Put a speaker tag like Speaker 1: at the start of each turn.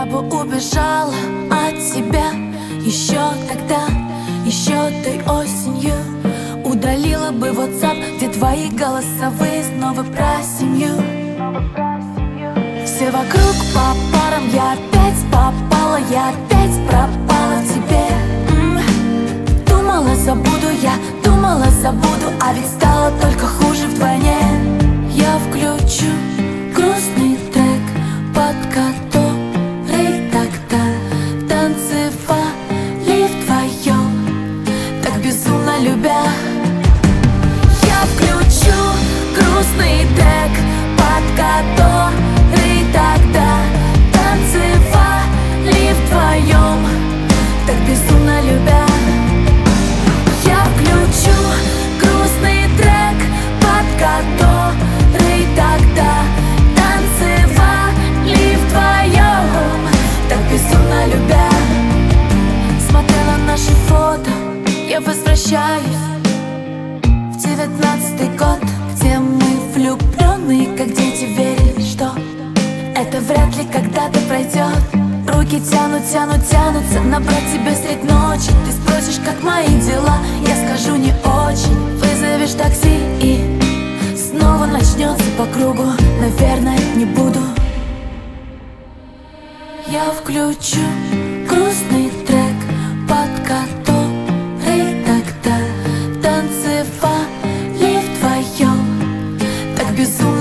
Speaker 1: бы убежала от тебя еще тогда, еще той осенью. Удалила бы WhatsApp, где твои голосовые снова про семью. Все вокруг по парам, я опять попала, я опять пропала в тебе. Думала, забуду, я думала, забуду, а ведь стало только хуже вдвойне. Я включу грустный трек, под который тогда танцевали вдвоем, так безумно любя. Я включу грустный трек, под который тогда танцевали вдвоем, так безумно любя. Я включу грустный трек, под который тогда танцевали вдвоем, так безумно любя. Смотря на наши фото, я возвращаюсь в 19-й год, где мы влюбленные, как дети, верили, что это вряд ли когда-то пройдет. Руки тянут, тянут, тянутся набрать тебя средь ночи. Ты спросишь, как мои дела, я скажу, не очень. Вызовешь такси и снова начнется по кругу. Наверное, не буду. Я включу грустный трек, под который тогда танцевали вдвоем, так безумно